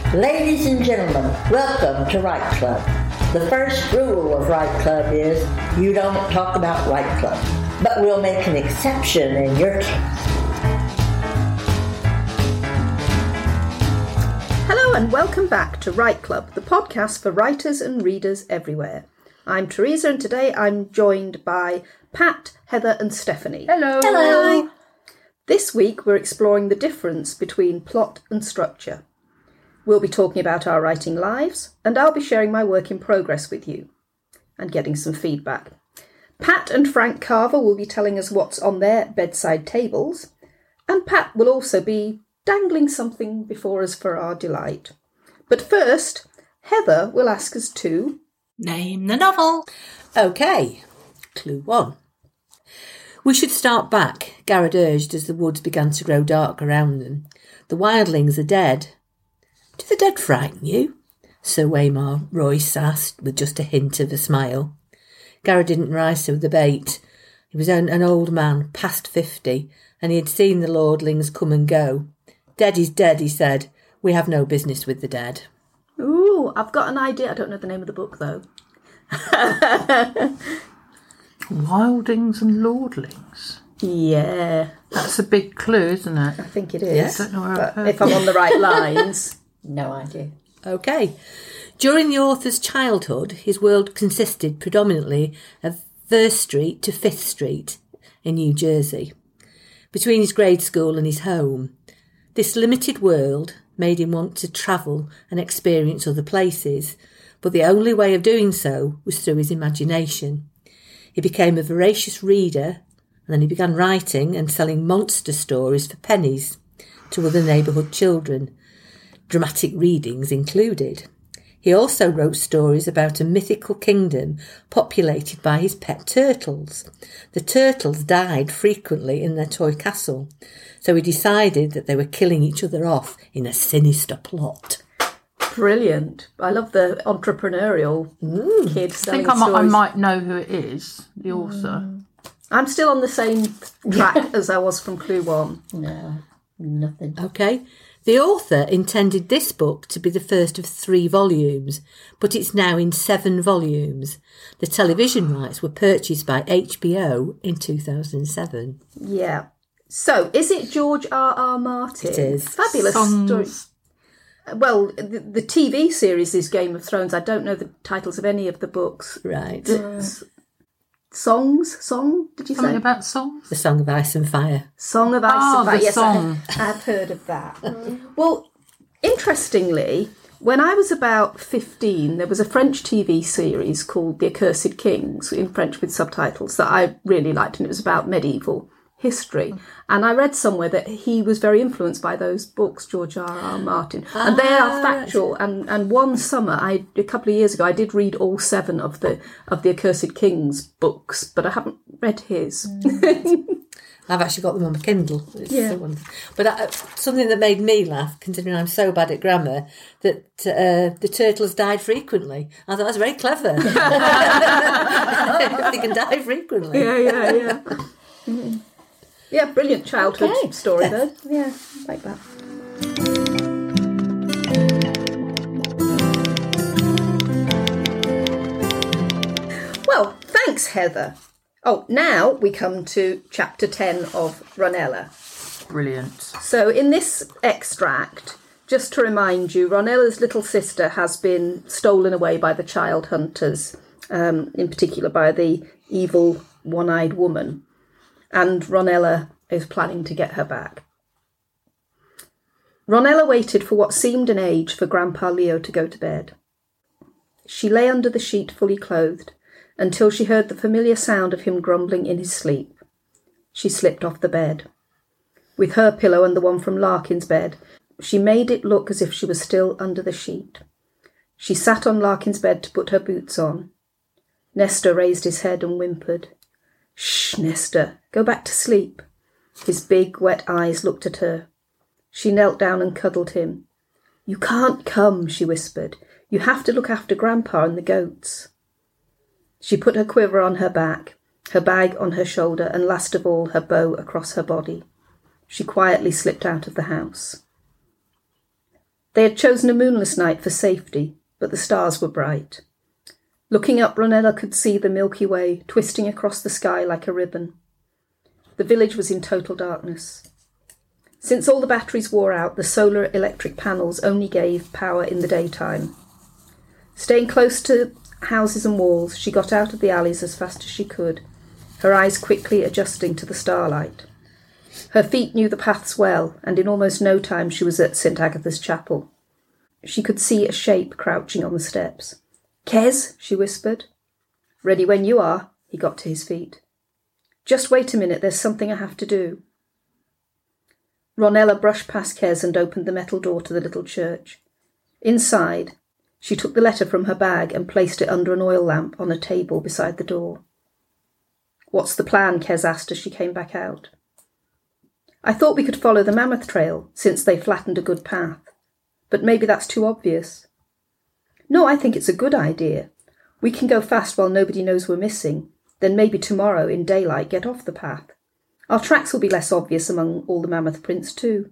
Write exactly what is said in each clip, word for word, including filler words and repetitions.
Ladies and gentlemen, welcome to Right Club. The first rule of Right Club is you don't talk about Right Club, but we'll make an exception in your case. Hello and welcome back to Right Club, the podcast for writers and readers everywhere. I'm Teresa and today I'm joined by Pat, Heather and Stephanie. Hello. Hello. This week we're exploring the difference between plot and structure. We'll be talking about our writing lives, and I'll be sharing my work in progress with you and getting some feedback. Pat and Frank Carver will be telling us what's on their bedside tables, and Pat will also be dangling something before us for our delight. But first, Heather will ask us to... Name the novel. OK, clue one. We should start back, Garrett urged as the woods began to grow dark around them. The wildlings are dead. Do the dead frighten you? Sir Waymar Royce asked with just a hint of a smile. Garrett didn't rise to the bait. He was an, an old man, past fifty, and he had seen the lordlings come and go. Dead is dead, he said. We have no business with the dead. Ooh, I've got an idea. I don't know the name of the book, though. Wildlings and lordlings. Yeah. That's a big clue, isn't it? I think it is. I don't know where I've But heard if I'm on the right lines, no idea. OK. During the author's childhood, his world consisted predominantly of First Street to Fifth Street in New Jersey, between his grade school and his home. This limited world made him want to travel and experience other places, but the only way of doing so was through his imagination. He became a voracious reader, and then he began writing and selling monster stories for pennies to other neighbourhood children, dramatic readings included. He also wrote stories about a mythical kingdom populated by his pet turtles. The turtles died frequently in their toy castle, so he decided that they were killing each other off in a sinister plot. Brilliant. I love the entrepreneurial mm. kid I selling think I might, I stories. might know who it is, the author. Mm. I'm still on the same track as I was from Clue One. No, nothing. OK. The author intended this book to be the first of three volumes, but it's now in seven volumes. The television rights were purchased by H B O in two thousand seven. Yeah. So, is it George R R. Martin? It is. Fabulous Songs. story. Well, the, the T V series is Game of Thrones. I don't know the titles of any of the books. Right. The, s- songs? Song? Did you Something say? about songs? The Song of Ice and Fire. Song of Ice Oh, and Fire. the Yes, song. I, I've heard of that. Well, interestingly, when I was about fifteen, there was a French T V series called The Accursed Kings, in French with subtitles, that I really liked, and it was about medieval history. And I read somewhere that he was very influenced by those books, George R R. Martin. And they are factual. And and one summer, I a couple of years ago, I did read all seven of the of the Accursed Kings books, but I haven't read his. I've actually got them on my Kindle. It's Yeah. so wonderful. But uh, something that made me laugh, considering I'm so bad at grammar, that uh, the turtles died frequently. I thought that's very clever. They can die frequently. Yeah, yeah, yeah. Mm. Yeah, brilliant childhood Okay. story though. Yeah, like that. Well, thanks, Heather. Oh, now we come to chapter ten of Ronella. Brilliant. So in this extract, just to remind you, Ronella's little sister has been stolen away by the child hunters, um, in particular by the evil one-eyed woman. And Ronella is planning to get her back. Ronella waited for what seemed an age for Grandpa Leo to go to bed. She lay under the sheet fully clothed until she heard the familiar sound of him grumbling in his sleep. She slipped off the bed. With her pillow and the one from Larkin's bed, she made it look as if she was still under the sheet. She sat on Larkin's bed to put her boots on. Nestor raised his head and whimpered. "Shh, Nestor, go back to sleep." His big, wet eyes looked at her. She knelt down and cuddled him. "You can't come," she whispered. "You have to look after Grandpa and the goats." She put her quiver on her back, her bag on her shoulder, and last of all, her bow across her body. She quietly slipped out of the house. They had chosen a moonless night for safety, but the stars were bright. Looking up, Ronella could see the Milky Way twisting across the sky like a ribbon. The village was in total darkness. Since all the batteries wore out, the solar electric panels only gave power in the daytime. Staying close to houses and walls, she got out of the alleys as fast as she could, her eyes quickly adjusting to the starlight. Her feet knew the paths well, and in almost no time she was at St Agatha's Chapel. She could see a shape crouching on the steps. "Kes," she whispered. "Ready when you are." He got to his feet. "Just wait a minute, there's something I have to do." Ronella brushed past Kes and opened the metal door to the little church. Inside, she took the letter from her bag and placed it under an oil lamp on a table beside the door. "What's the plan?" Kes asked as she came back out. "I thought we could follow the Mammoth Trail, since they flattened a good path. But maybe that's too obvious." "No, I think it's a good idea. We can go fast while nobody knows we're missing. Then maybe tomorrow, in daylight, get off the path. Our tracks will be less obvious among all the mammoth prints too."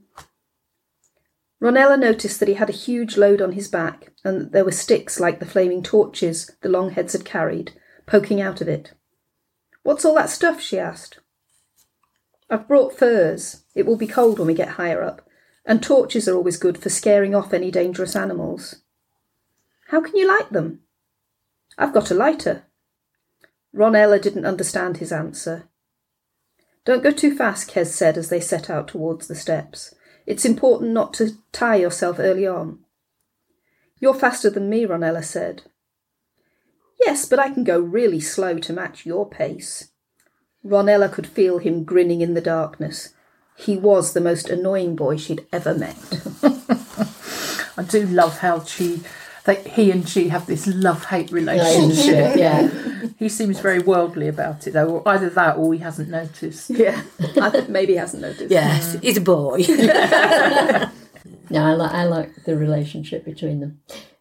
Ronella noticed that he had a huge load on his back, and that there were sticks like the flaming torches the Longheads had carried, poking out of it. "What's all that stuff?" she asked. "I've brought furs. It will be cold when we get higher up, and torches are always good for scaring off any dangerous animals." "How can you light them?" "I've got a lighter." Ronella didn't understand his answer. "Don't go too fast," Kes said as they set out towards the steps. "It's important not to tire yourself early on." "You're faster than me," Ronella said. "Yes, but I can go really slow to match your pace." Ronella could feel him grinning in the darkness. He was the most annoying boy she'd ever met. I do love how she, they, he and she have this love-hate relationship. Yeah. He seems very worldly about it, though. Or either that or he hasn't noticed. Yeah, I think maybe he hasn't noticed. Yes, he's a boy. No, I like I like the relationship between them.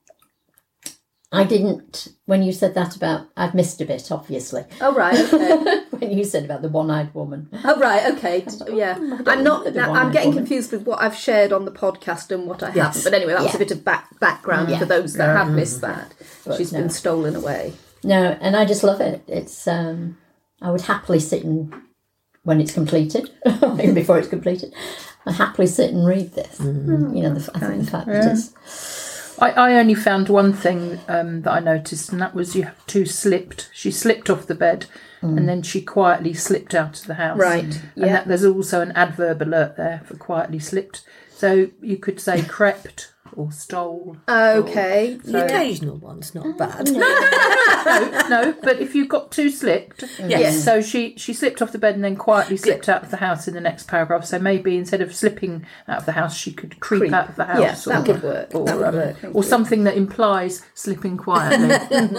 I didn't, when you said that about, I've missed a bit, obviously. Oh, right, okay. When you said about the one-eyed woman. Oh, right, okay. Yeah. I'm not, The I'm one-eyed getting woman. confused with what I've shared on the podcast and what I Yes. haven't. But anyway, that was Yeah. a bit of back, background Yeah. for those that have missed that. But She's no. been stolen away. No, and I just love it. It's, um, I would happily sit and, when it's completed, even before it's completed, I'd happily sit and read this. Mm. You know, the, I think the fact that it's... I, I only found one thing um, that I noticed, and that was you have two slipped. She slipped off the bed, and then she quietly slipped out of the house. Right, And yeah. that, there's also an adverb alert there for quietly slipped. So you could say crept or stole. Okay. The occasional one's not bad. No, no, but if you've got two slipped, Yes. So she, she slipped off the bed and then quietly slipped out of the house in the next paragraph. So maybe instead of slipping out of the house, she could creep, Creep. out of the house. Yeah, or, that would work. Or, That would um, work, thank or you. something that implies slipping quietly.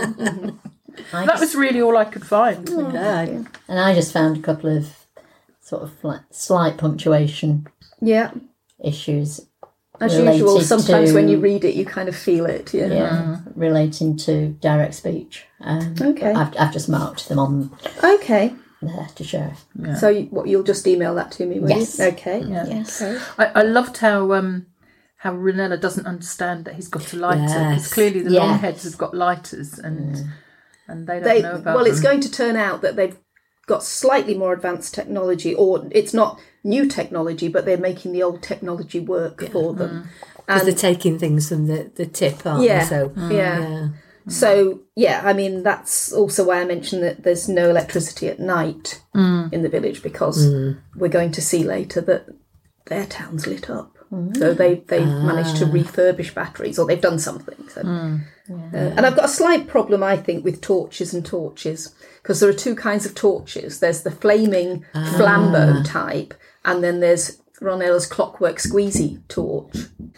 I That just, was really all I could find. Yeah. and I just found a couple of sort of like slight punctuation Yeah. issues. As related usual, sometimes to- when you read it, you kind of feel it. Yeah. Yeah, relating to direct speech. Um, Okay. but I've, I've just marked them on Okay. there to show. So you, what, you'll just email that to me, will Yes. you? Okay. Yeah. Yes. Okay. I, I loved how um, how Ronella doesn't understand that he's got a lighter, because Yes. clearly the Yeah. Longheads have got lighters, and and they don't They, know about well, it's them. going to turn out that they've got slightly more advanced technology, or it's not new technology, but they're making the old technology work for them. Because they're taking things from the, the tip, aren't Yeah. they? So, Yeah. yeah. So, yeah, I mean, that's also why I mentioned that there's no electricity at night in the village, because we're going to see later that their town's lit up. So they, they've managed to refurbish batteries, or they've done something. So. Uh, and I've got a slight problem, I think, with torches and torches, because there are two kinds of torches. There's the flaming flambeau type, and then there's Ronella's clockwork squeezy torch.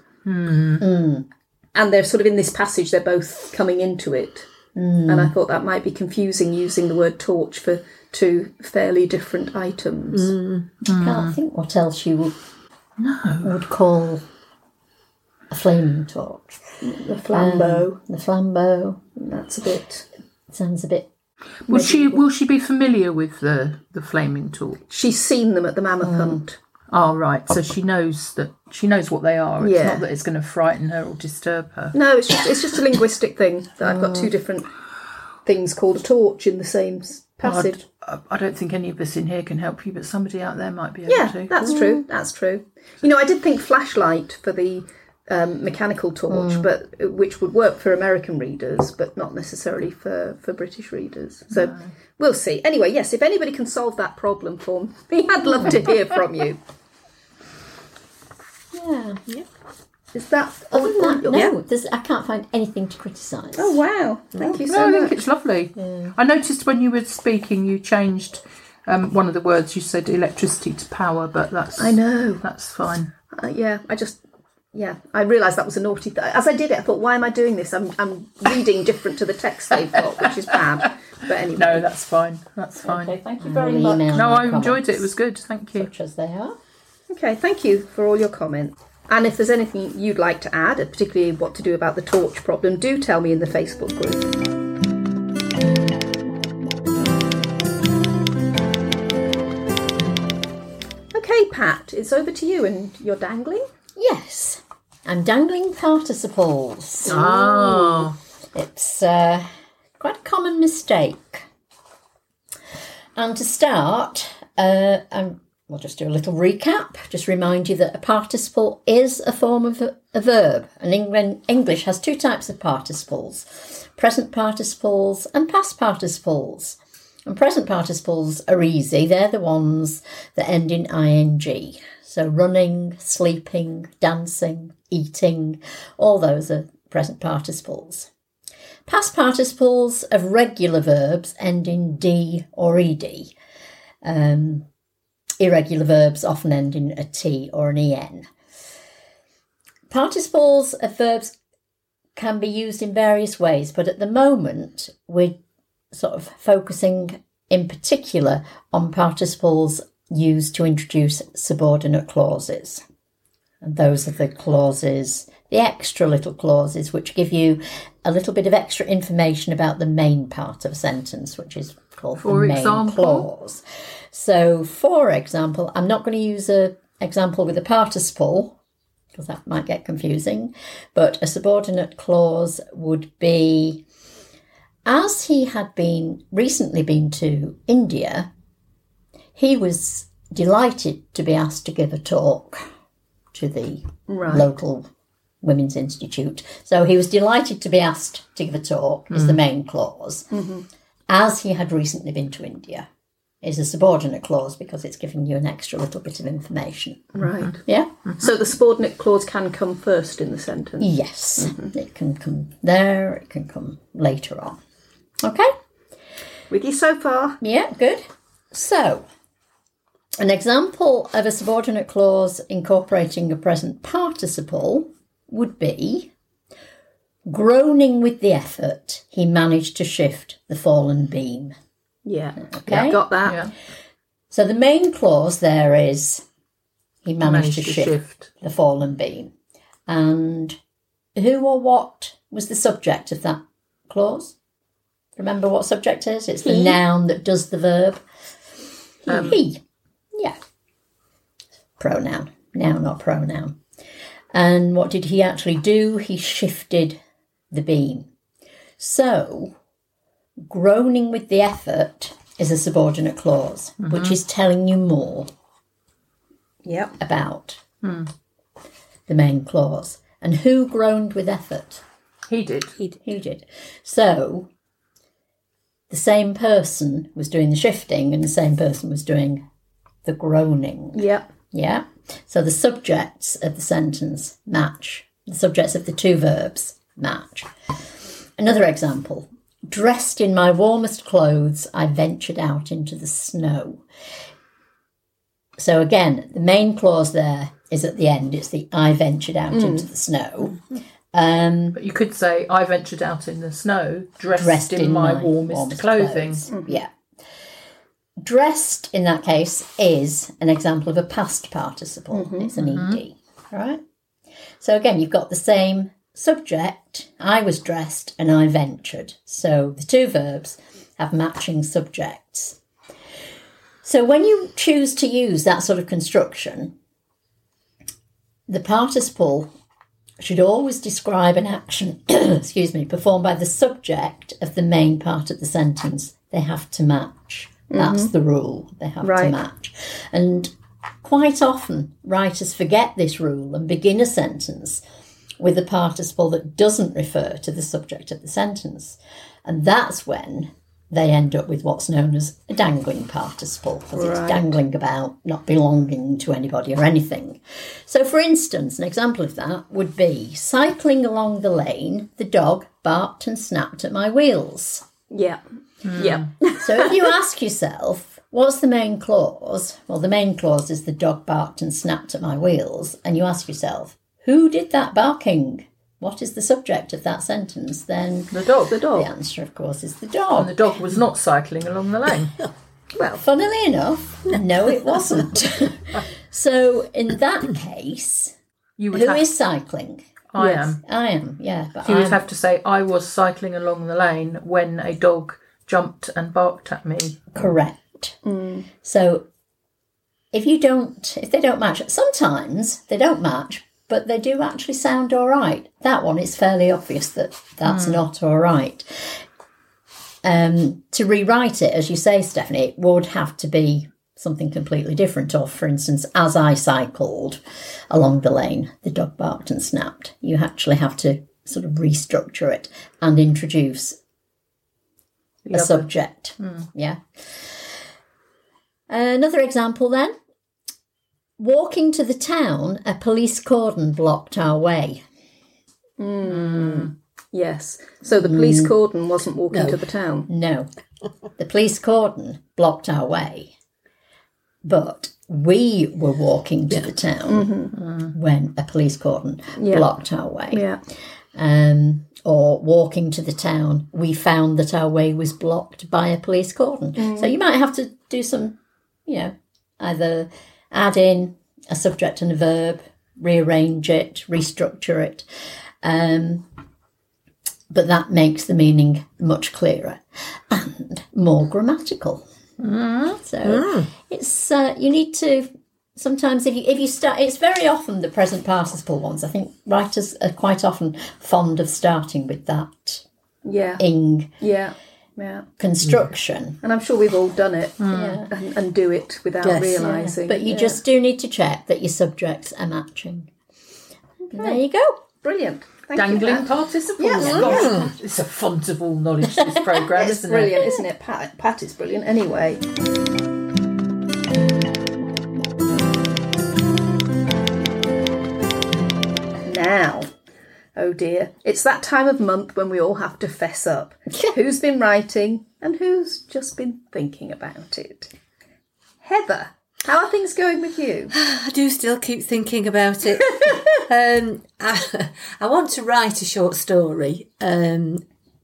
And they're sort of in this passage, they're both coming into it. And I thought that might be confusing, using the word torch for two fairly different items. I can't think what else you would, would call a flaming torch. The flambeau, The flambeau that's a bit... sounds a bit... Will she will she be familiar with the, the flaming torch? She's seen them at the mammoth hunt. Oh, right. So she knows that she knows what they are. It's Yeah. not that it's going to frighten her or disturb her. No, it's just it's just a linguistic thing that I've got two different things called a torch in the same s- passage. I, I don't think any of us in here can help you, but somebody out there might be able Yeah, to. that's true. That's true. You know, I did think flashlight for the um, mechanical torch, but which would work for American readers, but not necessarily for, for British readers. So no. We'll see. Anyway, yes, if anybody can solve that problem for me, I'd love to hear from you. Yeah. yeah. Is that Other than that, all, no, yeah. there's, I can't find anything to criticise. Oh, wow. Thank you so no, much. I think it's lovely. Yeah. I noticed when you were speaking, you changed um, one of the words. You said electricity to power, but that's... I know. That's fine. Uh, yeah, I just... Yeah, I realised that was a naughty thing. As I did it, I thought, why am I doing this? I'm I'm reading different to the text they've got, which is bad. But anyway. No, that's fine. That's fine. Okay, thank you very much. No, I enjoyed it. It was good. Thank you. Such as they are. Okay, thank you for all your comments. And if there's anything you'd like to add, particularly what to do about the torch problem, do tell me in the Facebook group. Okay, Pat, it's over to you, and you're dangling? Yes, I'm dangling participles. Oh. It's uh, quite a common mistake. And to start, uh, I'm We'll just do a little recap. Just remind you that a participle is a form of a, a verb. And England, English has two types of participles, present participles and past participles. And present participles are easy. They're the ones that end in ing. So running, sleeping, dancing, eating, all those are present participles. Past participles of regular verbs end in d or ed. Um... Irregular verbs often end in a T or an en. Participles of verbs can be used in various ways, but at the moment we're sort of focusing in particular on participles used to introduce subordinate clauses. And those are the clauses, the extra little clauses, which give you a little bit of extra information about the main part of a sentence, which is called For the main example? clause. So, for example, I'm not going to use an example with a participle, because that might get confusing, but a subordinate clause would be, as he had been recently been to India, he was delighted to be asked to give a talk to the Right. local Women's Institute. So he was delighted to be asked to give a talk, is the main clause. Mm-hmm. As he had recently been to India is a subordinate clause because it's giving you an extra little bit of information. Right. Yeah? Mm-hmm. So the subordinate clause can come first in the sentence? Yes. Mm-hmm. It can come there, it can come later on. Okay? With you so far? Yeah, good. So, an example of a subordinate clause incorporating a present participle would be, groaning with the effort, he managed to shift the fallen beam. Yeah. Okay. Yeah, got that. Yeah. So the main clause there is, he managed, Managed to, to shift, shift. the fallen beam. And who or what was the subject of that clause? Remember what subject is? It's the He. noun that does the verb. Um, he. Yeah. Pronoun. Noun or pronoun. And what did he actually do? He shifted the beam. So, groaning with the effort is a subordinate clause, mm-hmm. which is telling you more Yep. about Mm. the main clause. And who groaned with effort? He did. He did. He did. So, the same person was doing the shifting and the same person was doing the groaning. Yep. Yeah? So the subjects of the sentence match. The subjects of the two verbs match. Another example. Dressed in my warmest clothes, I ventured out into the snow. So again, the main clause there is at the end. It's the I ventured out Mm. into the snow. Um, But you could say, I ventured out in the snow, dressed, dressed in, my, warmest, clothing. clothes. Yeah. Dressed, in that case, is an example of a past participle. Mm-hmm. It's an ed. Right? So again, you've got the same subject, I was dressed and I ventured. So the two verbs have matching subjects. So when you choose to use that sort of construction, the participle should always describe an action, excuse me, performed by the subject of the main part of the sentence. They have to match. That's mm-hmm. the rule. They have right. to match. And quite often, writers forget this rule and begin a sentence with a participle that doesn't refer to the subject of the sentence. And that's when they end up with what's known as a dangling participle, because right. it's dangling about, not belonging to anybody or anything. So, for instance, an example of that would be, cycling along the lane, the dog barked and snapped at my wheels. Yeah. Mm. Yeah. So if you ask yourself, what's the main clause? Well, the main clause is the dog barked and snapped at my wheels. And you ask yourself, who did that barking? What is the subject of that sentence? Then the dog. The dog. The answer, of course, is the dog. And the dog was not cycling along the lane. Well, funnily enough, no, it wasn't. So in that case, you would who have... is cycling? I yes, am. I am, yeah. But so you I'm... would have to say, I was cycling along the lane when a dog jumped and barked at me. Correct. Mm. So if you don't, if they don't match, sometimes they don't match, but they do actually sound all right. That one is fairly obvious that that's mm. not all right. Um, to rewrite it, as you say, Stephanie, it would have to be something completely different. Or, for instance, as I cycled along the lane, the dog barked and snapped. You actually have to sort of restructure it and introduce a yep. subject. Mm. Yeah. Another example then. Walking to the town, a police cordon blocked our way. Mm. Yes. So the police mm. cordon wasn't walking no. to the town? No. The police cordon blocked our way. But we were walking to yeah. the town mm-hmm. when a police cordon yeah. blocked our way. Yeah. Um, or walking to the town, we found that our way was blocked by a police cordon. Mm. So you might have to do some, you know, either add in a subject and a verb, rearrange it, restructure it. Um, but that makes the meaning much clearer and more grammatical. Mm. So mm. it's uh, you need to sometimes if you if you start. It's very often the present participle ones. I think writers are quite often fond of starting with that. Yeah. Ing. Yeah. Yeah. Construction. And I'm sure we've all done it. Mm. Yeah. And, and do it without yes. realising. Yeah. But you yeah. just do need to check that your subjects are matching. Okay. There you go. Brilliant. Thank Dangling you, participles. Yes. Gosh, it's a font of all knowledge, this programme, it's isn't brilliant, it? isn't it? Pat, Pat is brilliant anyway. Now, oh dear, it's that time of month when we all have to fess up. Who's been writing and who's just been thinking about it? Heather, how are things going with you? I do still keep thinking about it. um, I, I want to write a short story, um,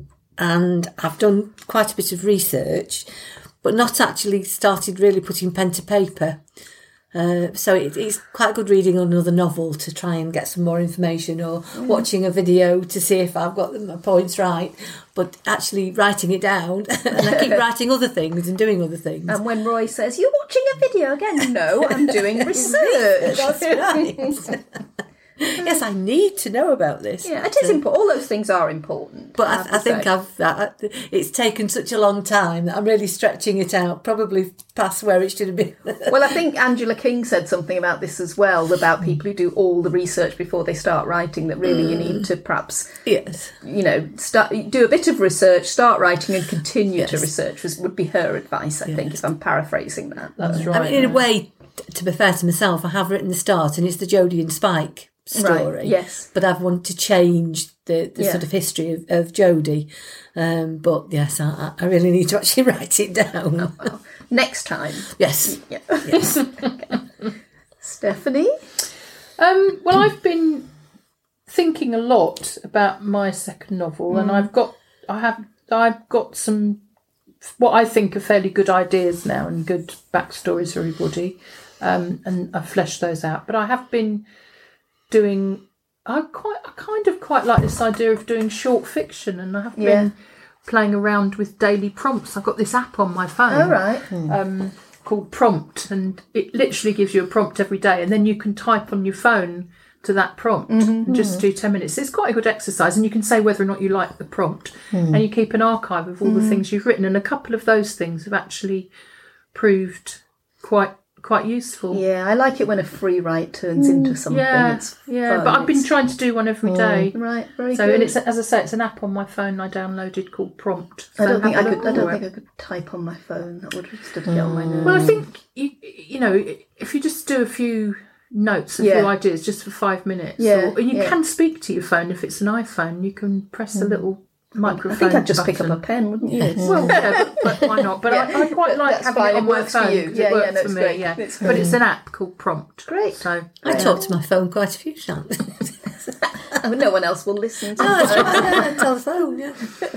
and I've done quite a bit of research, but not actually started really putting pen to paper. Uh, so it, it's quite good reading another novel to try and get some more information, or mm. watching a video to see if I've got my points right, but actually writing it down. And I keep writing other things and doing other things. And when Roy says, "You're watching a video again," no, I'm doing research. That's right. Yes, I need to know about this. Yeah, it is important. All those things are important. But I, I, I think I've uh, it's taken such a long time that I'm really stretching it out, probably past where it should have been. Well, I think Angela King said something about this as well, about people who do all the research before they start writing, that really mm. you need to perhaps, yes, you know, start do a bit of research, start writing and continue yes. to research, was, would be her advice, I yes. think, if I'm paraphrasing that. That's right. I mean, in a way, to be fair to myself, I have written the start, and it's the Jodie and Spike story. Right, yes. But I've wanted to change the, the yeah. sort of history of, of Jodie. Um, but yes, I, I really need to actually write it down. Oh, well. Next time. Yes. Yeah. Yes. Okay. Stephanie? Um, well, I've been thinking a lot about my second novel, mm. and I've got, I have, I've got some, what I think are fairly good ideas now and good backstories for everybody, um, and I've fleshed those out. But I have been doing I quite I kind of quite like this idea of doing short fiction, and I have been yeah. playing around with daily prompts. I've got this app on my phone oh, right. um, called Prompt, and it literally gives you a prompt every day, and then you can type on your phone to that prompt and just do ten minutes. It's quite a good exercise, and you can say whether or not you like the prompt, and you keep an archive of all the things you've written, and a couple of those things have actually proved quite quite useful. Yeah, I like it when a free write turns into something. Yeah, it's yeah. fun. But I've been It's- trying to do one every day. right, very So, good. and it's, as I say, it's an app on my phone I downloaded called Prompt. I don't So think I have a could. look I don't for think it. I could type on my phone. That would just get on my nerves. Well, I think you, you know, if you just do a few notes, a Yeah. few ideas, just for five minutes, Yeah, or, and you yeah. can speak to your phone if it's an iPhone. You can press the little microphone. I think I'd just pick up button. a pen, wouldn't you? Well, yeah, but, but why not? But I, I quite like That's having fine, it on it my works for phone. you. 'cause Yeah, it yeah, works no, for it's me. great. Yeah, It's but it's an app called Prompt. Great. So I talk to my phone quite a few times. Oh, no one else will listen to No, it. it's right. Telephone, yeah.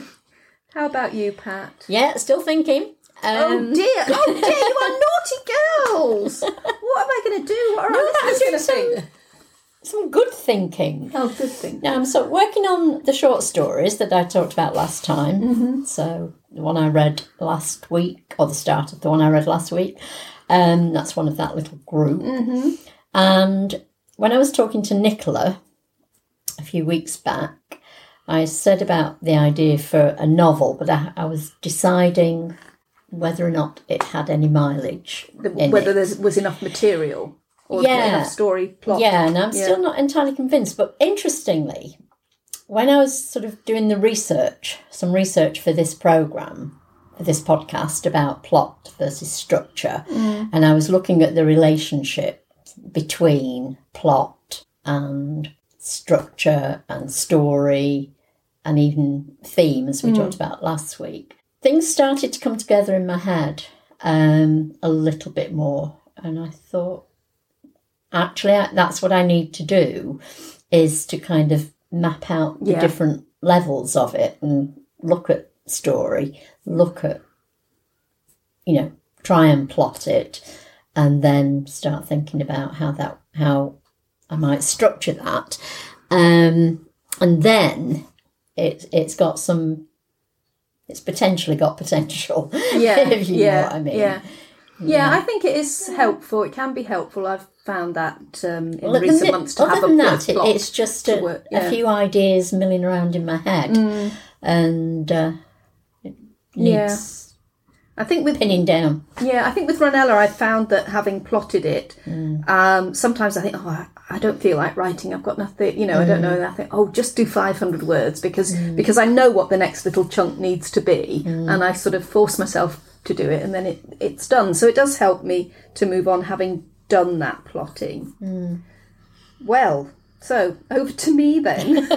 How about you, Pat? Yeah, still thinking. Oh Um, dear! Oh dear! You are naughty girls. What am I going to do? What are No, our listeners going to that's some- think? some good thinking. Oh, good thing. Now I'm sort of working on the short stories that I talked about last time. Mm-hmm. So the one I read last week, or the start of the one I read last week, um, that's one of that little group. Mm-hmm. And when I was talking to Nicola a few weeks back, I said about the idea for a novel, but I, I was deciding whether or not it had any mileage. in Whether it. there was enough material or Yeah. enough story plot. Yeah, and I'm Yeah. still not entirely convinced. But interestingly, when I was sort of doing the research, some research for this programme, for this podcast about plot versus structure, and I was looking at the relationship between plot and structure and story and even theme, as we talked about last week, things started to come together in my head um, a little bit more. And I thought, actually, I- that's what I need to do, is to kind of map out the Yeah. different levels of it and look at story, look at, you know, try and plot it, and then start thinking about how that how I might structure that, um, and then it it's got some, it's potentially got potential. Yeah, if you yeah, know what I mean. Yeah. Yeah, I think it is helpful. It can be helpful. I've found that um, in Well, recent other months to other have a than bit that, of it, plot it's just to a, work, a yeah. few ideas milling around in my head, and uh, it Yeah. needs I think with pinning down. Yeah, I think with Ranella, I found that having plotted it, um, sometimes I think, oh, I, I don't feel like writing. I've got nothing, you know, I don't know. And I think, oh, just do five hundred words because because I know what the next little chunk needs to be, and I sort of force myself to do it, and then it it's done. So it does help me to move on, having done that plotting. Well, so over to me then.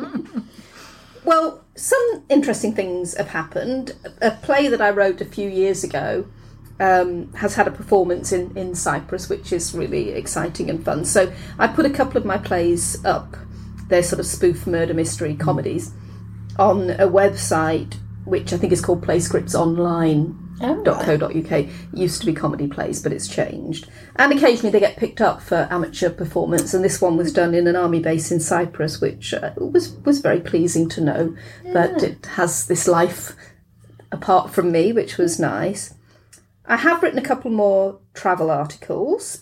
Well, some interesting things have happened. A play that I wrote a few years ago um, has had a performance in, in Cyprus, which is really exciting and fun. So I put a couple of my plays up, they're sort of spoof murder mystery comedies, on a website which I think is called playscripts online dot co dot uk. It used to be comedy plays, but it's changed. And occasionally they get picked up for amateur performance, and this one was done in an army base in Cyprus, which uh, was was very pleasing to know that it has this life apart from me, which was nice. I have written a couple more travel articles.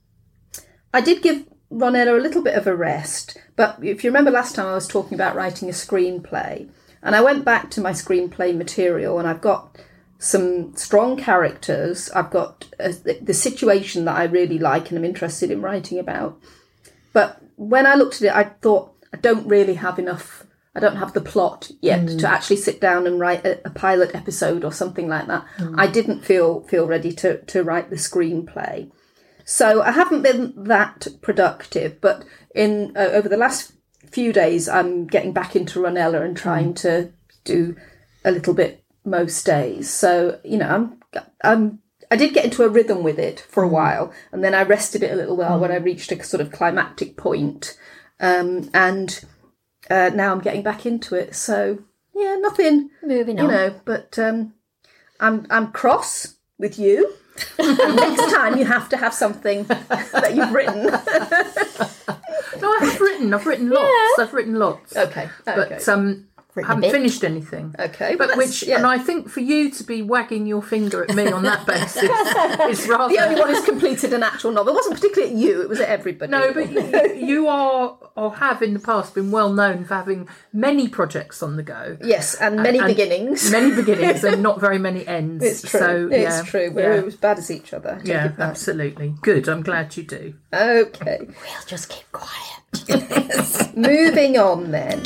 I did give Ronella a little bit of a rest, but if you remember last time I was talking about writing a screenplay, and I went back to my screenplay material, and I've got some strong characters. I've got a, the situation that I really like and I'm interested in writing about. But when I looked at it, I thought, I don't really have enough, I don't have the plot yet mm. to actually sit down and write a, a pilot episode or something like that. Mm. I didn't feel feel ready to, to write the screenplay. So I haven't been that productive, but in uh, over the last few days, I'm getting back into Ronella and trying mm. to do a little bit most days. So, you know, I'm, I'm, I did get into a rhythm with it for a while, and then I rested it a little while mm. when I reached a sort of climactic point. Um, and uh, now I'm getting back into it. So, yeah, nothing, Moving on. you know, but um, I'm, I'm cross with you. And next time you have to have something that you've written. No, I have written. I've written lots. Yeah. I've written lots. Okay. okay. But um, I've written I haven't a bit. finished anything. Okay, But well, which, that's- yeah. and I think for you to be wagging your finger at me on that basis is rather. The only one who's completed an actual novel. It wasn't particularly at you, it was at everybody. No, but you, you are or have in the past been well known for having many projects on the go. Yes, and many And beginnings. Many beginnings and not very many ends. It's true. So, it's yeah, true. We're yeah. as bad as each other. Take Yeah, it back. absolutely. Good. I'm glad you do. Okay. We'll just keep quiet. Moving on then.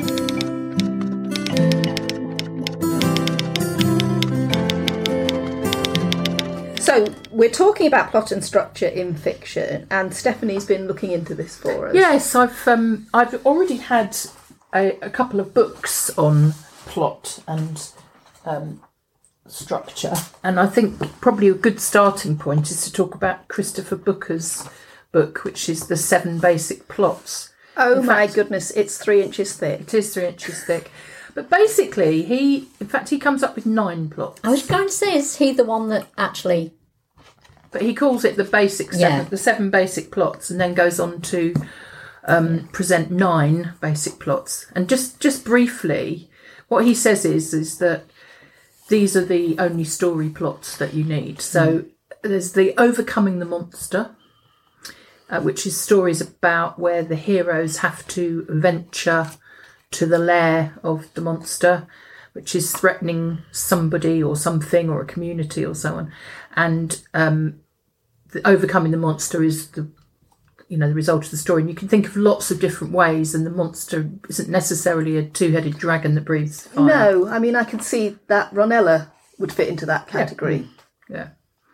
So we're talking about plot and structure in fiction, and Stephanie's been looking into this for us. Yes, I've um, I've already had a, a couple of books on plot and um, structure, and I think probably a good starting point is to talk about Christopher Booker's book, which is The Seven Basic Plots. Oh In my fact- goodness, it's three inches thick. It is three inches thick, but basically he, in fact, he comes up with nine plots. I was going to say, is he the one that actually... But he calls it the basic seven, Yeah. the seven basic plots, and then goes on to um, present nine basic plots. And just just briefly, what he says is is that these are the only story plots that you need. So there's the overcoming the monster, uh, which is stories about where the heroes have to venture to the lair of the monster, which is threatening somebody or something or a community or so on. And um, the overcoming the monster is the, you know, the result of the story. And you can think of lots of different ways, and the monster isn't necessarily a two-headed dragon that breathes fire. No, I mean, I can see that Ronella would fit into that category. Yeah.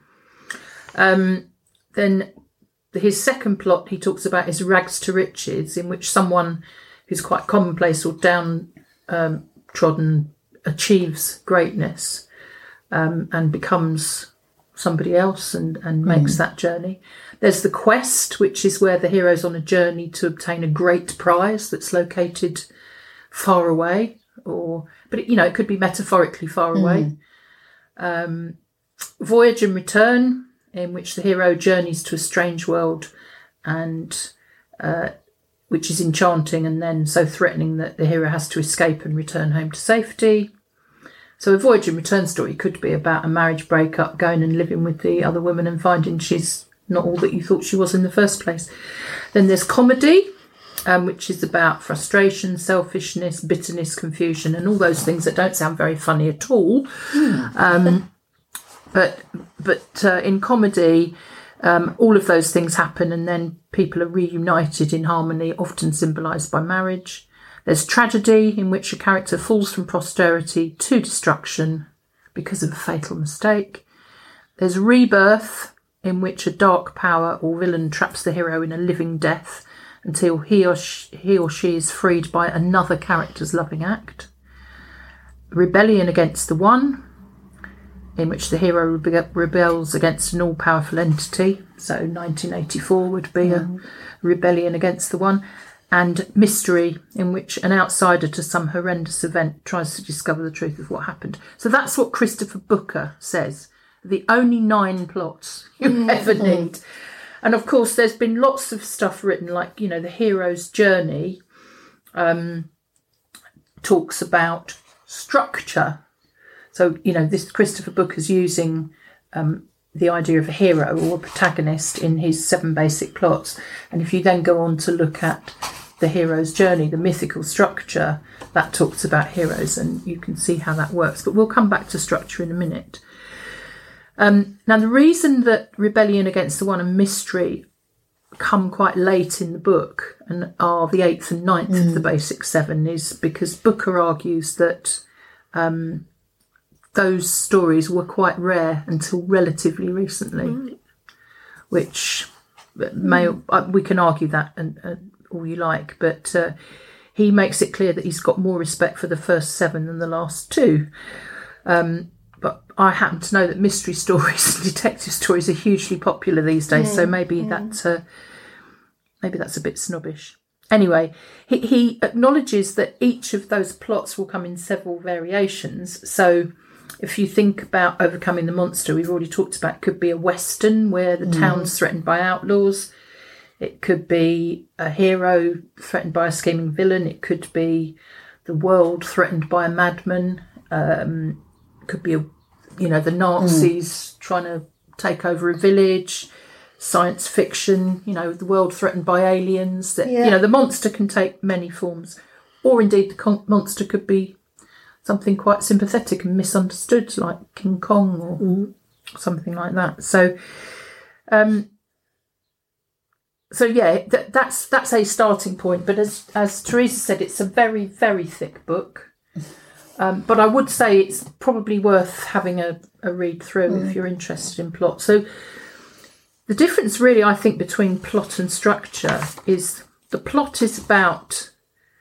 Um, then his second plot he talks about is rags to riches, in which someone who's quite commonplace or down um, trodden achieves greatness um, and becomes somebody else and, and makes that journey. There's the quest, which is where the hero's on a journey to obtain a great prize that's located far away, or but it, you know, it could be metaphorically far away. Um, Voyage and Return, in which the hero journeys to a strange world and uh, which is enchanting and then so threatening that the hero has to escape and return home to safety. So a Voyage and Return story could be about a marriage breakup, going and living with the other woman and finding she's not all that you thought she was in the first place. Then there's comedy, um, which is about frustration, selfishness, bitterness, confusion, and all those things that don't sound very funny at all. Um, but but uh, in comedy, um, all of those things happen, and then people are reunited in harmony, often symbolised by marriage. There's tragedy, in which a character falls from prosperity to destruction because of a fatal mistake. There's rebirth, in which a dark power or villain traps the hero in a living death until he or she, he or she is freed by another character's loving act. Rebellion against the One, in which the hero rebe- rebels against an all-powerful entity. So nineteen eighty-four would be a rebellion against the One. And mystery, in which an outsider to some horrendous event tries to discover the truth of what happened. So that's what Christopher Booker says. The only nine plots you ever need. And of course, there's been lots of stuff written, like, you know, the hero's journey um, talks about structure. So, you know, this Christopher Booker's using um, the idea of a hero or a protagonist in his seven basic plots. And if you then go on to look at the hero's journey, the mythical structure, that talks about heroes, and you can see how that works. But we'll come back to structure in a minute. Um, now, the reason that Rebellion Against the One and Mystery come quite late in the book and are the eighth and ninth mm. of the basic seven is because Booker argues that um, those stories were quite rare until relatively recently, mm. which may mm. we can argue that and, and all you like, but uh, he makes it clear that he's got more respect for the first seven than the last two. Um, but I happen to know that mystery stories and detective stories are hugely popular these days, mm. so maybe mm. that uh, maybe that's a bit snobbish. Anyway, he, he acknowledges that each of those plots will come in several variations. So if you think about Overcoming the Monster, we've already talked about, it could be a western where the mm. town's threatened by outlaws. It could be a hero threatened by a scheming villain. It could be the world threatened by a madman. Um, could be, a, you know, the Nazis mm. trying to take over a village. Science fiction, you know, the world threatened by aliens. That yeah. You know, the monster can take many forms, or indeed the con- monster could be something quite sympathetic and misunderstood, like King Kong or mm. something like that. So, um, so yeah, th- that's that's a starting point. But as as Teresa said, it's a very very thick book. Um, but I would say it's probably worth having a, a read through mm. if you're interested in plot. So. The difference really, I think, between plot and structure is the plot is about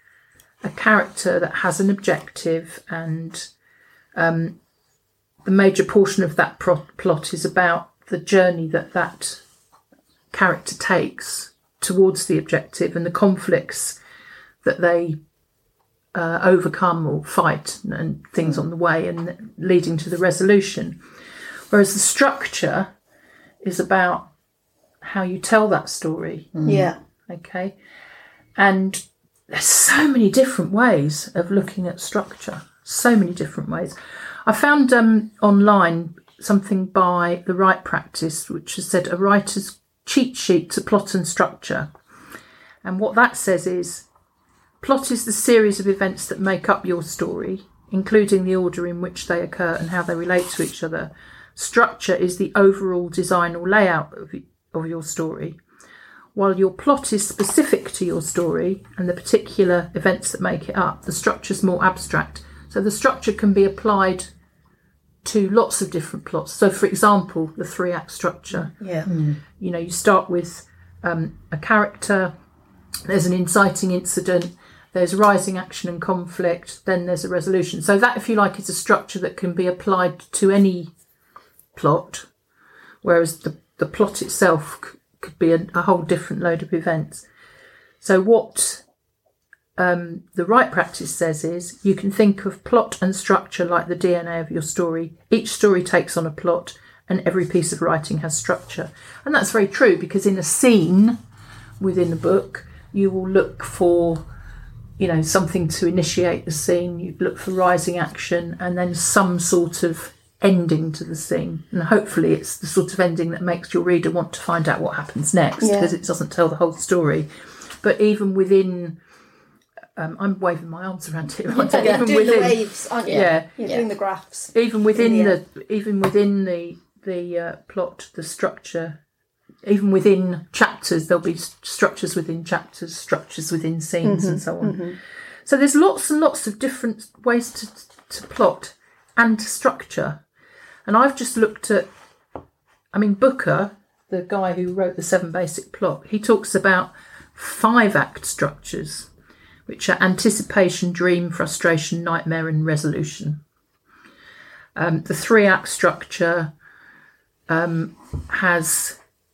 a character that has an objective, and um, the major portion of that pro- plot is about the journey that that character takes towards the objective and the conflicts that they uh, overcome or fight and, and things on the way and leading to the resolution. Whereas the structure is about how you tell that story. Mm. Yeah. Okay. And there's so many different ways of looking at structure. So many different ways. I found um, online something by The Right Practice, which has said a writer's cheat sheet to plot and structure. And what that says is, plot is the series of events that make up your story, including the order in which they occur and how they relate to each other. Structure is the overall design or layout of of your story. While your plot is specific to your story and the particular events that make it up, the structure is more abstract. So the structure can be applied to lots of different plots. So, for example, the three-act structure. Yeah. Mm. You know, you start with um, a character, there's an inciting incident, there's rising action and conflict, then there's a resolution. So that, if you like, is a structure that can be applied to any plot, whereas the the plot itself c- could be a, a whole different load of events. So what um, The Right Practice says is you can think of plot and structure like the D N A of your story. Each story takes on a plot and every piece of writing has structure. And that's very true, because in a scene within a book, you will look for, you know, something to initiate the scene. You look for rising action and then some sort of ending to the scene, and hopefully it's the sort of ending that makes your reader want to find out what happens next, yeah. because it doesn't tell the whole story. But even within um, I'm waving my arms around here, aren't I? Yeah, Even doing within, the waves, aren't you? yeah, You're yeah. doing the graphs. even within In the, the even within the the uh, plot, the structure, even within chapters, there'll be structures within chapters, structures within scenes, mm-hmm, and so on. Mm-hmm. So there's lots and lots of different ways to to plot and to structure. And I've just looked at, I mean, Booker, the guy who wrote the Seven Basic Plot, he talks about five act structures, which are anticipation, dream, frustration, nightmare, and resolution. Um, the three act structure um, has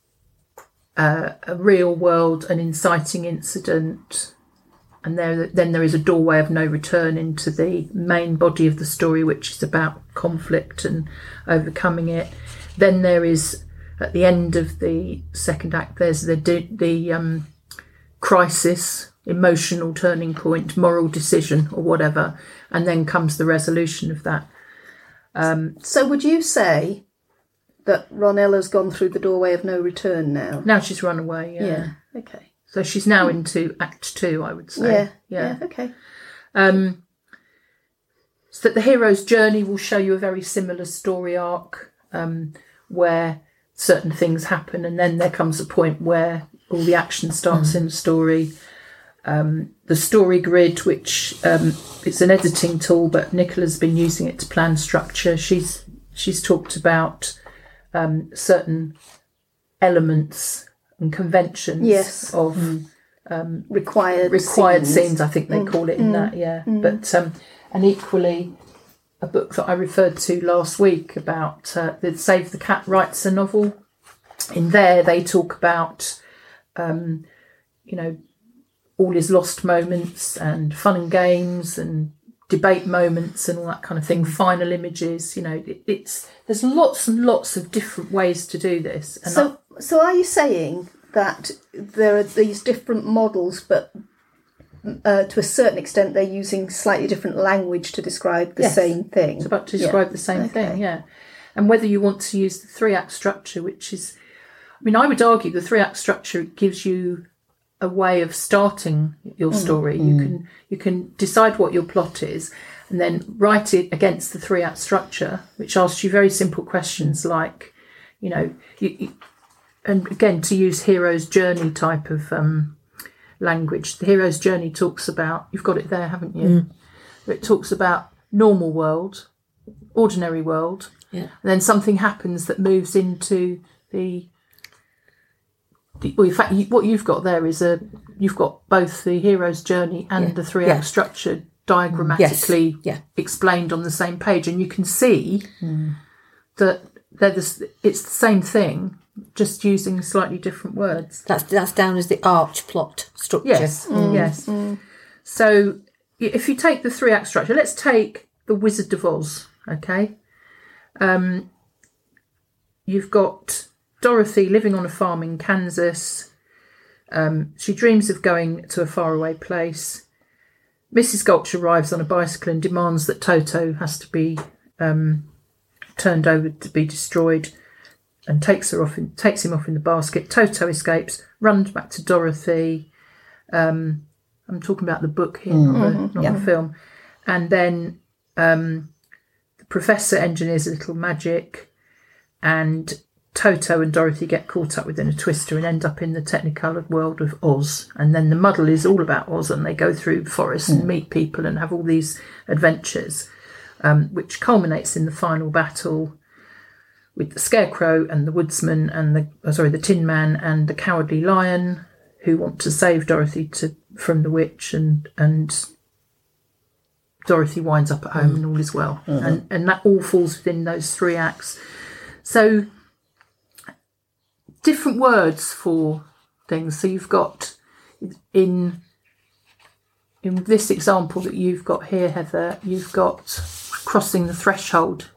uh, a real world, an inciting incident, and there, then there is a doorway of no return into the main body of the story, which is about conflict and overcoming it. Then there is, at the end of the second act, there's the the um, crisis, emotional turning point, moral decision, or whatever, and then comes the resolution of that. Um, so would you say that Ronella's gone through the doorway of no return now? Now she's run away. Yeah. Yeah. Okay. So she's now into Act Two, I would say. Yeah. Yeah. yeah okay. Um, so that the hero's journey will show you a very similar story arc, um, where certain things happen, and then there comes a point where all the action starts mm. in the story. Um, the story grid, which um, it's an editing tool, but Nicola's been using it to plan structure. She's she's talked about um, certain elements and conventions yes. of mm. um, required required scenes. scenes. I think they mm. call it in mm. that, yeah. Mm. But um, and equally, a book that I referred to last week about uh, the Save the Cat writes a novel. In there, they talk about um, you know, all his lost moments and fun and games and debate moments and all that kind of thing. Final images, you know, it, it's there's lots and lots of different ways to do this. And so, so are you saying that there are these different models, but uh, to a certain extent, they're using slightly different language to describe the Yes. same thing. It's about to describe Yeah. the same Okay. thing, yeah. And whether you want to use the three-act structure, which is, I mean, I would argue the three-act structure gives you a way of starting your story. You can you can decide what your plot is, and then write it against the three-act structure, which asks you very simple questions like, you know, you, you, and again, to use hero's journey type of um, language. The hero's journey talks about, you've got it there, haven't you? Mm. It talks about normal world, ordinary world, yeah. and then something happens that moves into the, the well, in fact, you, what you've got there is a, you've got both the hero's journey and yeah. the three-act yeah. structure diagrammatically yes. yeah. explained on the same page, and you can see mm. that they're the, it's the same thing, just using slightly different words. That's that's down as the arch plot structure. Yes, mm. yes. Mm. So if you take the three-act structure, let's take The Wizard of Oz, okay? Um, you've got Dorothy living on a farm in Kansas. Um, she dreams of going to a faraway place. Missus Gulch arrives on a bicycle and demands that Toto has to be um, turned over to be destroyed, and takes her off in, takes him off in the basket. Toto escapes, runs back to Dorothy. Um, I'm talking about the book here, mm-hmm. not, the, not yeah. the film. And then um, the professor engineers a little magic, and Toto and Dorothy get caught up within a twister and end up in the technicoloured world of Oz. And then the muddle is all about Oz, and they go through forests mm. and meet people and have all these adventures, um, which culminates in the final battle with the Scarecrow and the Woodsman and the oh, sorry the Tin Man and the Cowardly Lion, who want to save Dorothy to from the witch, and and Dorothy winds up at home mm. and all is well. Mm-hmm. And and that all falls within those three acts. So different words for things. So you've got in in this example that you've got here, Heather, you've got crossing the threshold,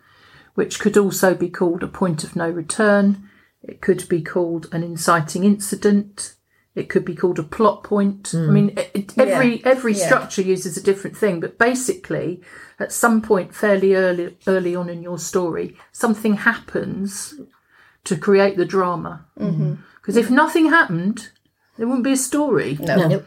which could also be called a point of no return. It could be called an inciting incident. It could be called a plot point. Mm. I mean, it, every yeah. every yeah. structure uses a different thing, but basically, at some point fairly early early on in your story, something happens to create the drama. Because mm-hmm. if nothing happened, there wouldn't be a story. No. no.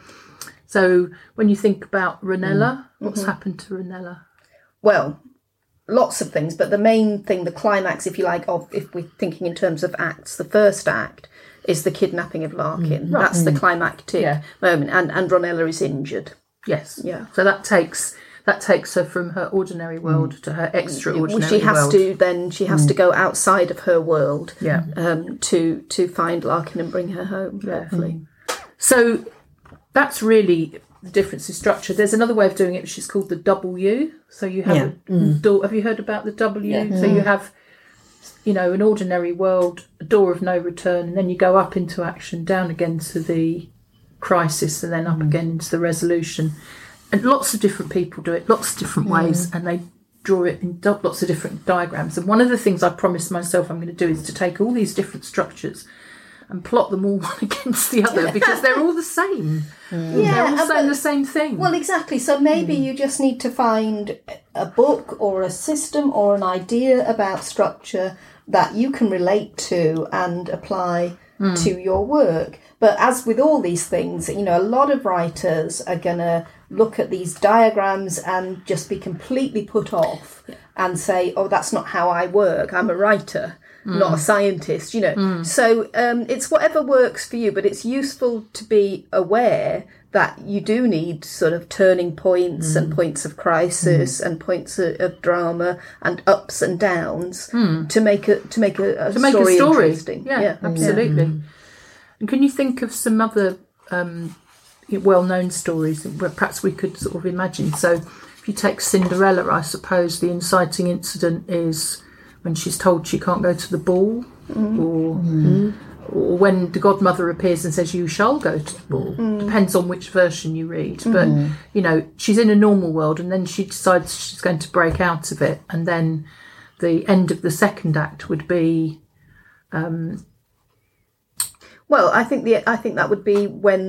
So when you think about Ranella, mm. what's mm-hmm. happened to Ranella? Well, lots of things, but the main thing, the climax, if you like, of if we're thinking in terms of acts, the first act is the kidnapping of Larkin. Mm. Right. That's mm. the climactic yeah. moment, and and Ronella is injured. Yes, yeah. So that takes that takes her from her ordinary world mm. to her extraordinary world. She has world. to then she has mm. to go outside of her world, yeah, um, to to find Larkin and bring her home. Yeah. Hopefully. Mm. So that's really the difference in structure. There's another way of doing it, which is called the W. So you have yeah. a mm. door. Have you heard about the W? Yeah. So mm. you have, you know, an ordinary world, a door of no return, and then you go up into action, down again to the crisis, and then up mm. again into the resolution. And lots of different people do it, lots of different mm. ways, and they draw it in lots of different diagrams. And one of the things I promised myself I'm going to do is to take all these different structures and plot them all one against the other, because they're all the same. Mm. Yeah, they're all saying but, the same thing. Well, exactly. So maybe mm. you just need to find a book or a system or an idea about structure that you can relate to and apply mm. to your work. But as with all these things, you know, a lot of writers are going to look at these diagrams and just be completely put off and say, oh, that's not how I work. I'm a writer, mm. not a scientist, you know. Mm. So um, it's whatever works for you, but it's useful to be aware that you do need sort of turning points mm. and points of crisis mm. and points of, of drama and ups and downs mm. to make a to make a, a to make story a story interesting. Yeah, yeah. absolutely. Mm. And can you think of some other um, well-known stories where perhaps we could sort of imagine? So if you take Cinderella, I suppose the inciting incident is when she's told she can't go to the ball, mm. or mm. or when the godmother appears and says you shall go to the ball. Mm. Depends on which version you read. Mm. But, you know, she's in a normal world and then she decides she's going to break out of it. And then the end of the second act would be... Um, Well, I think the I think that would be when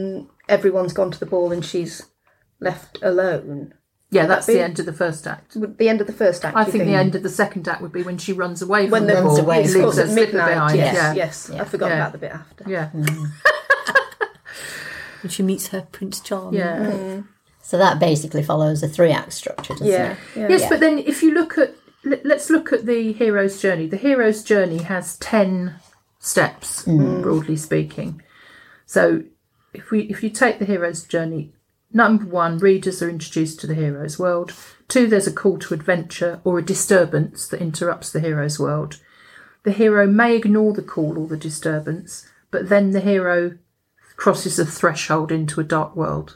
everyone's gone to the ball and she's left alone. Yeah, that's be- the end of the first act. Would the end of the first act? I do you think the end of the second act would be when she runs away from when the the runs ball. away He from leaves the her at slipper midnight. behind. Yes, Yeah, yes. Yeah. I forgot Yeah. about the bit after. yeah, When she meets her Prince Charming. yeah. So that basically follows a three-act structure, doesn't Yeah, it? yeah. Yes, Yeah. but then if you look at, let- let's look at the hero's journey. The hero's journey has ten steps, broadly speaking. So if we if you take the hero's journey, number one, readers are introduced to the hero's world. Two, there's a call to adventure or a disturbance that interrupts the hero's world. The hero may ignore the call or the disturbance, but then the hero crosses a threshold into a dark world.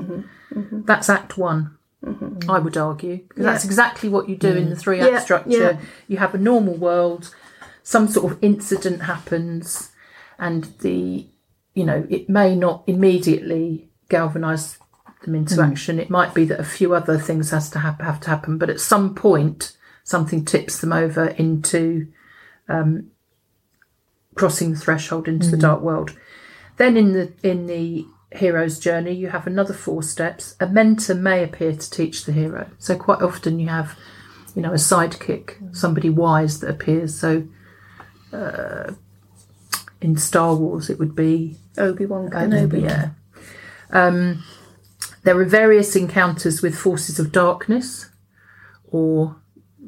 That's Act One, I would argue, because that's exactly what you do in the three-act Yeah, structure. yeah. You have a normal world, some sort of incident happens, and the, you know, it may not immediately galvanise them into action. It might be that a few other things has to hap- have to happen, but at some point, something tips them over into um, crossing the threshold into the dark world. Then in the in the hero's journey, you have another four steps. A mentor may appear to teach the hero. So quite often you have, you know, a sidekick, somebody wise that appears. So uh, in Star Wars, it would be Obi-Wan um, Kenobi. yeah. Um, there are various encounters with forces of darkness, or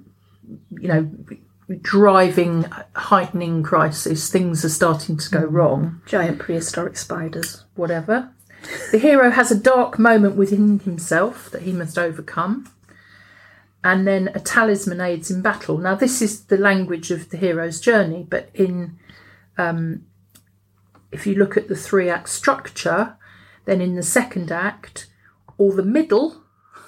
you know, driving, heightening crisis. Things are starting to go wrong. Giant prehistoric spiders. Whatever. The hero has a dark moment within himself that he must overcome. And then a talisman aids in battle. Now, this is the language of the hero's journey, but in um, if you look at the three-act structure, then in the second act, or the middle,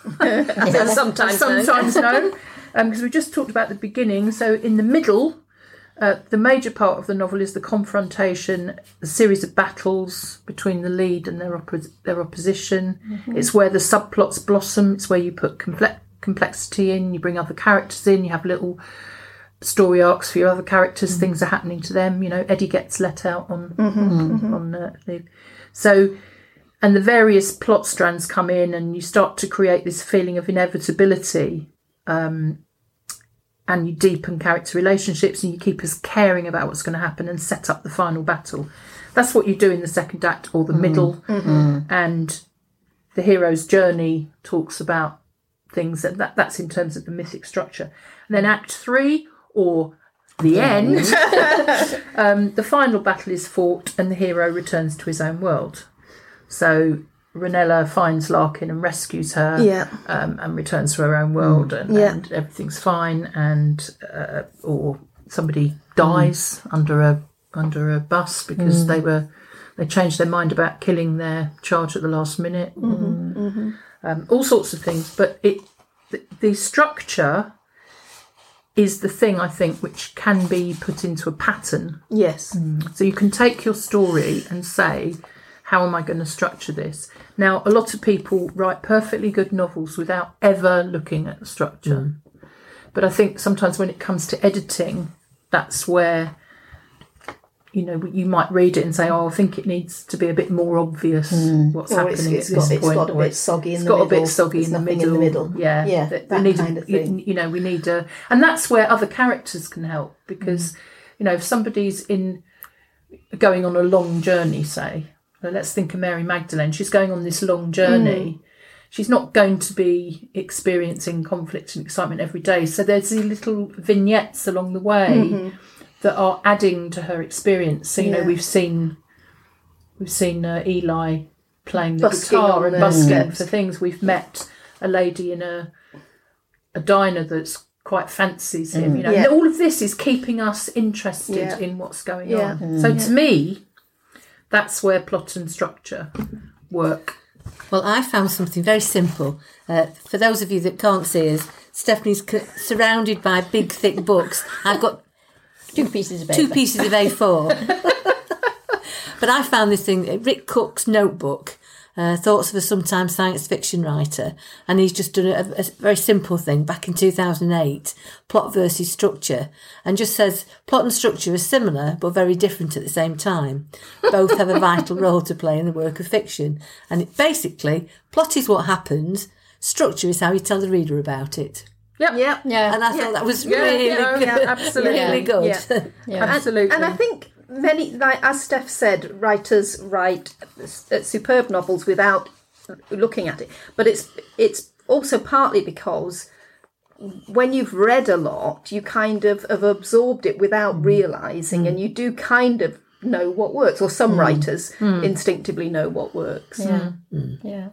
As sometimes, sometimes known, because we just talked about the beginning. So in the middle, uh, the major part of the novel is the confrontation, the series of battles between the lead and their oppo- their opposition. Mm-hmm. It's where the subplots blossom. It's where you put comple- complexity in, you bring other characters in, you have little story arcs for your other characters, mm-hmm. things are happening to them. You know, Eddie gets let out on, mm-hmm. on uh, leave. So, and the various plot strands come in and you start to create this feeling of inevitability. Um, and you deepen character relationships and you keep us caring about what's going to happen and set up the final battle. That's what you do in the second act or the mm. middle. Mm-hmm. And the hero's journey talks about things that, that that's in terms of the mythic structure. And then act three or the end, um, the final battle is fought and the hero returns to his own world. So Ranella finds Larkin and rescues her, Yeah. um, and returns to her own world, and, Yeah. and everything's fine. And uh, or somebody dies mm. under a under a bus because mm. they were they changed their mind about killing their charge at the last minute. Mm-hmm. Mm-hmm. Um, all sorts of things, but it the, the structure is the thing I think which can be put into a pattern. Yes. Mm. So you can take your story and say, how am I going to structure this? Now, a lot of people write perfectly good novels without ever looking at the structure. Mm. But I think sometimes when it comes to editing, that's where, you know, you might read it and say, oh, I think it needs to be a bit more obvious mm. what's or happening it's, it's at this got, it's point. got a or bit soggy in it's the got middle. a bit soggy in the, nothing middle. in the middle. Yeah, yeah that, that need kind a, of thing. You, you know, we need a... And that's where other characters can help because, mm. you know, if somebody's in going on a long journey, say... Let's think of Mary Magdalene. She's going on this long journey. Mm. She's not going to be experiencing conflict and excitement every day. So there's these little vignettes along the way mm-hmm. that are adding to her experience. So, you yeah. know, we've seen we've seen uh, Eli playing the busking guitar and busking for things. We've met a lady in a a diner that's quite fancies him. Mm. You know, yeah. and all of this is keeping us interested yeah. in what's going yeah. on. Mm. So to yeah. me, that's where plot and structure work. Well, I found something very simple. Uh, for those of you that can't see us, Stephanie's c- surrounded by big, thick books. I've got two pieces of A two four. pieces of A four. But I found this thing, Rick Cook's notebook. uh, Thoughts of a Sometime Science Fiction Writer, and he's just done a, a very simple thing back in two thousand eight, plot versus structure, and just says plot and structure are similar but very different at the same time. Both have a vital role to play in the work of fiction, and it basically, plot is what happens, structure is how you tell the reader about it. Yep. Yeah. Yeah. And I thought that was Yeah, really yeah, good. yeah, absolutely. really good. Yeah. Yeah. Absolutely. And I think many, like as Steph said, writers write s- superb novels without looking at it. But it's it's also partly because when you've read a lot, you kind of have absorbed it without realising, and you do kind of know what works. Or some writers instinctively know what works. Yeah. Yeah.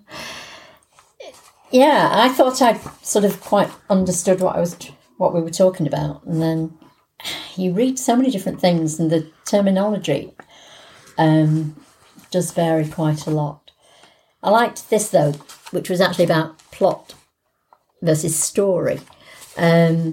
Yeah, I thought I'd sort of quite understood what I was, what we were talking about, and then you read so many different things, and the terminology um, does vary quite a lot. I liked this though, which was actually about plot versus story, um,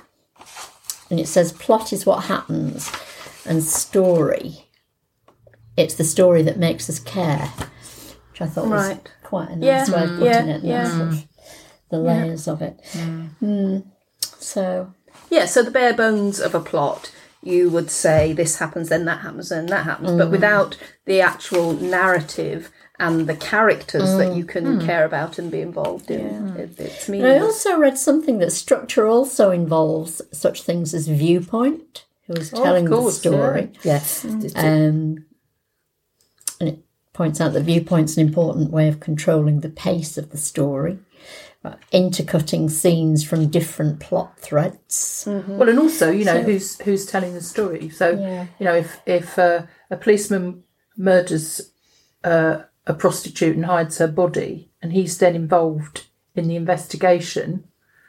and it says plot is what happens, and story, it's the story that makes us care, which I thought was Right. quite a nice Yeah. way of putting Yeah. it. Yeah. Sort of the layers of it. Mm. So Yeah, so the bare bones of a plot, you would say this happens, then that happens, then that happens, but without the actual narrative and the characters that you can care about and be involved in. It, it's and I meaningless. also read something that structure also involves such things as viewpoint, who is telling course, the story. Yes. Um, and it points out that viewpoint's an important way of controlling the pace of the story, uh, intercutting scenes from different plot threads. Well, and also, you know, who's who's telling the story. So, Yeah. you know, if if uh, a policeman murders uh, a prostitute and hides her body, and he's then involved in the investigation,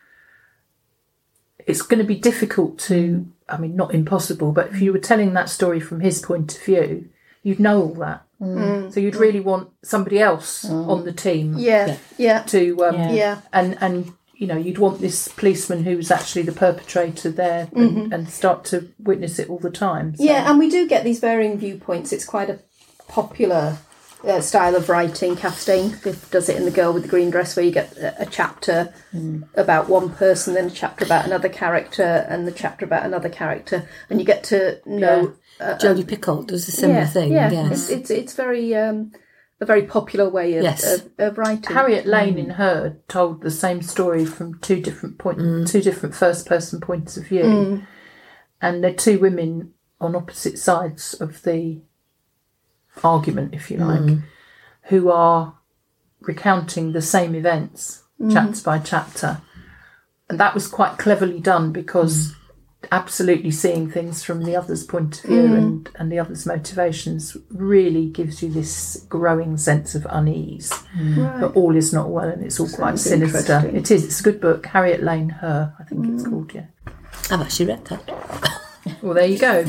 it's going to be difficult to, I mean, not impossible, but if you were telling that story from his point of view, you'd know all that. Mm. So you'd really want somebody else on the team Yeah, yeah, to, um, Yeah. yeah. and and you know, you'd want this policeman who's actually the perpetrator there and, and start to witness it all the time. So. Yeah, and we do get these varying viewpoints. It's quite a popular uh, style of writing. Kath Staincliffe does it in The Girl with the Green Dress, where you get a, a chapter about one person, then a chapter about another character, and the chapter about another character, and you get to know. Uh, Jodie Picoult does a similar yeah, thing. Yeah, Yes. it's, it's it's very um, a very popular way of, Yes. of, of writing. Harriet Lane in Her told the same story from two different point, two different first person points of view, and they're two women on opposite sides of the argument, if you like, who are recounting the same events, chapter by chapter, and that was quite cleverly done because absolutely seeing things from the other's point of view and, and the other's motivations really gives you this growing sense of unease. Right. But all is not well, and it's all quite Sounds sinister. interesting. It is. It's a good book. Harriet Lane Her, I think it's called. Yeah. I've actually read that. Well, there you go.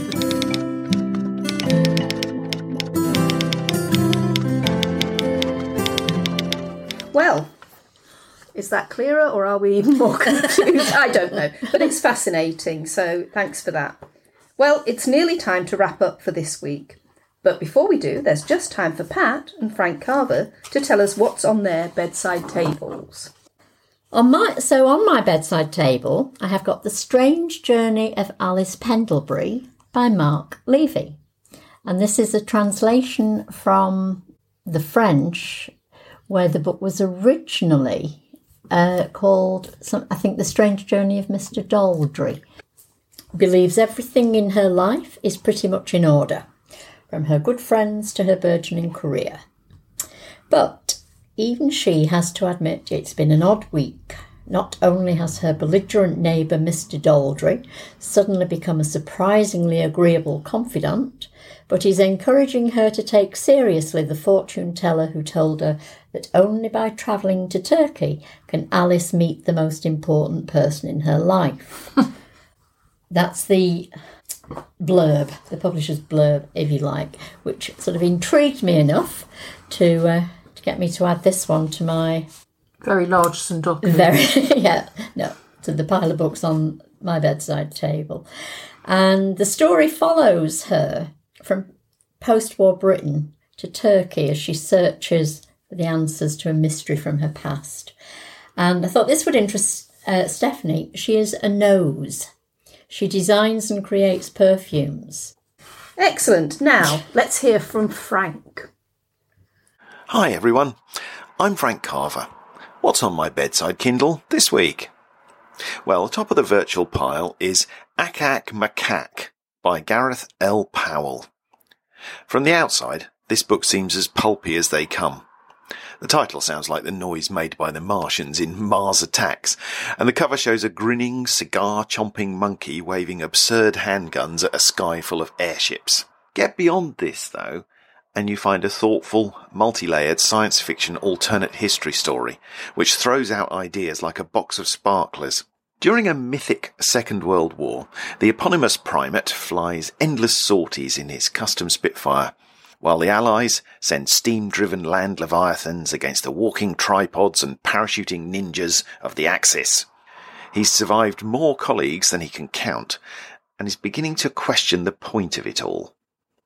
Well, is that clearer, or are we even more confused? I don't know, but it's fascinating, so thanks for that. Well, it's nearly time to wrap up for this week. But before we do, there's just time for Pat and Frank Carver to tell us what's on their bedside tables. On my so on my bedside table, I have got The Strange Journey of Alice Pendlebury by Mark Levy, and this is a translation from the French, where the book was originally uh, called, some, I think, The Strange Journey of Mister Daldry. Believes everything in her life is pretty much in order, from her good friends to her burgeoning career. But even she has to admit it's been an odd week. Not only has her belligerent neighbour Mister Daldry suddenly become a surprisingly agreeable confidant, but he's encouraging her to take seriously the fortune teller who told her that only by travelling to Turkey can Alice meet the most important person in her life. That's the blurb, the publisher's blurb, if you like, which sort of intrigued me enough to uh, to get me to add this one to my Very large Sundoku. very yeah no to the pile of books on my bedside table. And the story follows her from post-war Britain to Turkey as she searches for the answers to a mystery from her past. And I thought this would interest uh, Stephanie. She is a nose. She designs and creates perfumes. Excellent. Now, let's hear from Frank. Hi everyone, I'm Frank Carver. What's on my bedside Kindle this week? Well, top of the virtual pile is Ack-Ack Macaque by Gareth L. Powell. From the outside, this book seems as pulpy as they come. The title sounds like the noise made by the Martians in Mars Attacks, and the cover shows a grinning, cigar-chomping monkey waving absurd handguns at a sky full of airships. Get beyond this, though, and you find a thoughtful, multi-layered science fiction alternate history story, which throws out ideas like a box of sparklers. During a mythic Second World War, the eponymous primate flies endless sorties in his custom Spitfire, while the Allies send steam-driven land leviathans against the walking tripods and parachuting ninjas of the Axis. He's survived more colleagues than he can count, and is beginning to question the point of it all.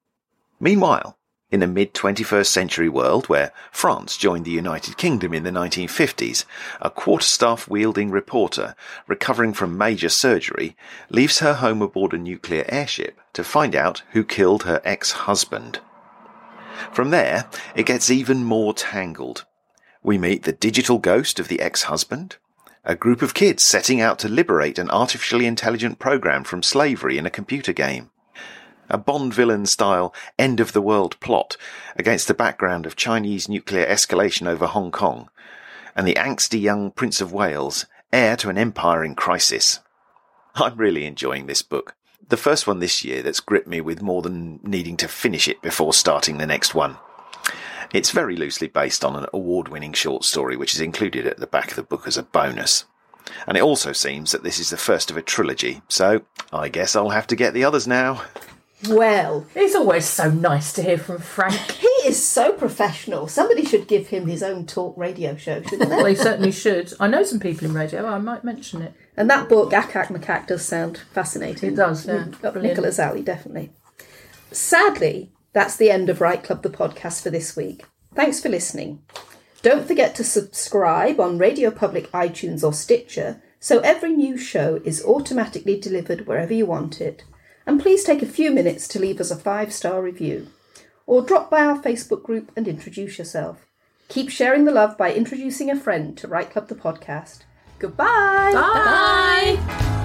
Meanwhile, in a mid-twenty-first century world where France joined the United Kingdom in the nineteen fifties, a quarterstaff-wielding reporter, recovering from major surgery, leaves her home aboard a nuclear airship to find out who killed her ex-husband. From there, it gets even more tangled. We meet the digital ghost of the ex-husband, a group of kids setting out to liberate an artificially intelligent program from slavery in a computer game, a Bond villain-style end-of-the-world plot against the background of Chinese nuclear escalation over Hong Kong, and the angsty young Prince of Wales, heir to an empire in crisis. I'm really enjoying this book. The first one this year that's gripped me with more than needing to finish it before starting the next one. It's very loosely based on an award-winning short story which is included at the back of the book as a bonus. And it also seems that this is the first of a trilogy, so I guess I'll have to get the others now. Well, It's always so nice to hear from Frank. he is so professional. Somebody should give him his own talk radio show, shouldn't Well, they? he certainly should. I know some people in radio. I might mention it. And that book, Ack-Ack Macaque, does sound fascinating. It does, yeah. Mm, Up Brilliant. Nicola's alley, definitely. Sadly, that's the end of Right Club, the podcast for this week. Thanks for listening. Don't forget to subscribe on Radio Public, iTunes or Stitcher, so every new show is automatically delivered wherever you want it. And please take a few minutes to leave us a five-star review. Or drop by our Facebook group and introduce yourself. Keep sharing the love by introducing a friend to Right Club, the podcast. Goodbye! Bye!